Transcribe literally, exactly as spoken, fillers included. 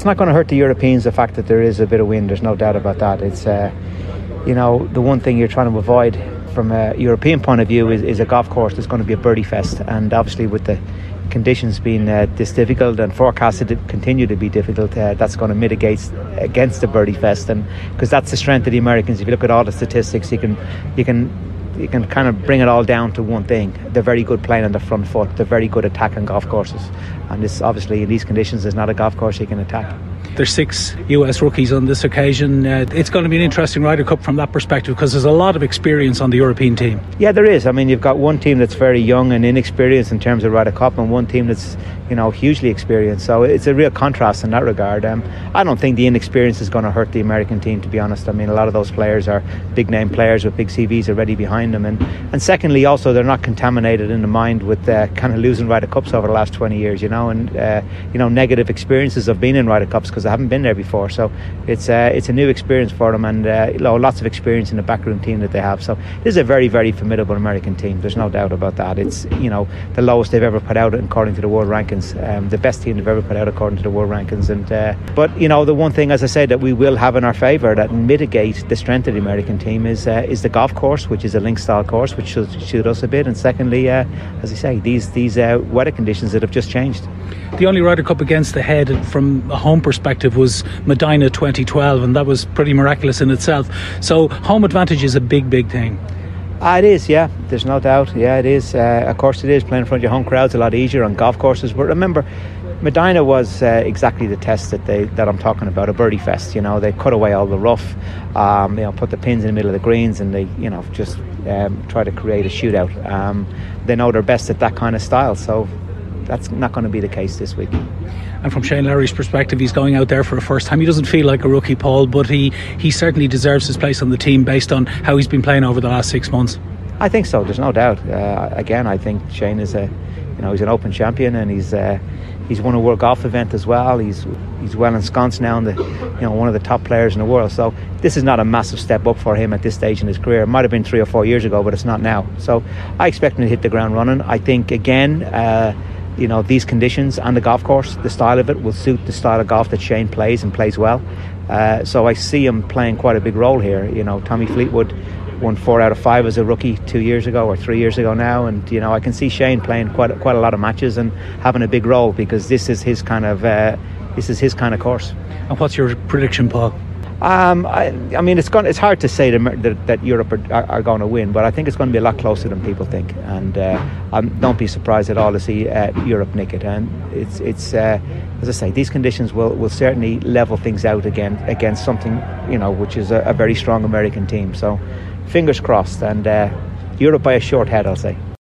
not going to hurt the Europeans, the fact that there is a bit of wind. There's no doubt about that. It's, uh, you know, the one thing you're trying to avoid from a European point of view is, is a golf course that's going to be a birdie fest. And obviously with the conditions being uh, this difficult and forecasted to continue to be difficult, uh, that's going to mitigate against the birdie fest. And because that's the strength of the Americans. If you look at all the statistics, you can you can you can kind of bring it all down to one thing: they're very good playing on the front foot. They're very good attacking golf courses, and this obviously in these conditions is not a golf course you can attack. There's six U S rookies on this occasion. Uh, it's going to be an interesting Ryder Cup from that perspective, because there's a lot of experience on the European team. Yeah, there is. I mean, you've got one team that's very young and inexperienced in terms of Ryder Cup, and one team that's, you know, hugely experienced. So it's a real contrast in that regard. Um, I don't think the inexperience is going to hurt the American team, to be honest. I mean, a lot of those players are big name players with big C Vs already behind them, and and secondly, also they're not contaminated in the mind with uh, kind of losing Ryder Cups over the last twenty years, you know, and uh, you know, negative experiences of being in Ryder Cups because they haven't been there before. So it's uh, it's a new experience for them, and uh, you know, lots of experience in the backroom team that they have. So this is a very, very formidable American team. There's no doubt about that. It's, you know, the lowest they've ever put out according to the world rankings, um, the best team they've ever put out according to the world rankings. And uh, but you know, the one thing, as I said, that we will have in our favour that mitigate the strength of the American team is uh, is the golf course, which is a link style course, which should suit us a bit. And secondly, uh, as I say, these these uh, weather conditions that have just changed. The only Ryder Cup against the head from a home perspective was Medina twenty twelve, and that was pretty miraculous in itself. So home advantage is a big, big thing. Ah, it is, yeah. There's no doubt. Yeah, it is. Uh, of course, it is. Playing in front of your home crowd's a lot easier on golf courses. But remember, Medina was uh, exactly the test that they that I'm talking about, a birdie fest. You know, they cut away all the rough, um, you know, put the pins in the middle of the greens, and they, you know, just um, try to create a shootout. Um, they know they're best at that kind of style, so that's not going to be the case this week. And from Shane Lowry's perspective, he's going out there for a first time. He doesn't feel like a rookie, Paul, but he, he certainly deserves his place on the team based on how he's been playing over the last six months. I think so. There's no doubt. Uh, again, I think Shane is a, you know, he's an Open champion, and he's uh, he's won a World Golf event as well. He's he's well ensconced now, in the, you know, one of the top players in the world. So this is not a massive step up for him at this stage in his career. It might have been three or four years ago, but it's not now. So I expect him to hit the ground running. I think again. Uh, You know, these conditions and the golf course, the style of it will suit the style of golf that Shane plays and plays well. Uh, so I see him playing quite a big role here. You know, Tommy Fleetwood won four out of five as a rookie two years ago or three years ago now, and you know, I can see Shane playing quite quite a lot of matches and having a big role because this is his kind of uh, this is his kind of course. And what's your prediction, Paul? Um, I, I mean, it's going. It's hard to say that, that, that Europe are, are, are going to win, but I think it's going to be a lot closer than people think. And uh, um, don't be surprised at all to see uh, Europe nick it. And it's, it's uh, as I say, these conditions will, will certainly level things out again against something, you know, which is a, a very strong American team. So, fingers crossed. And uh, Europe by a short head, I'll say.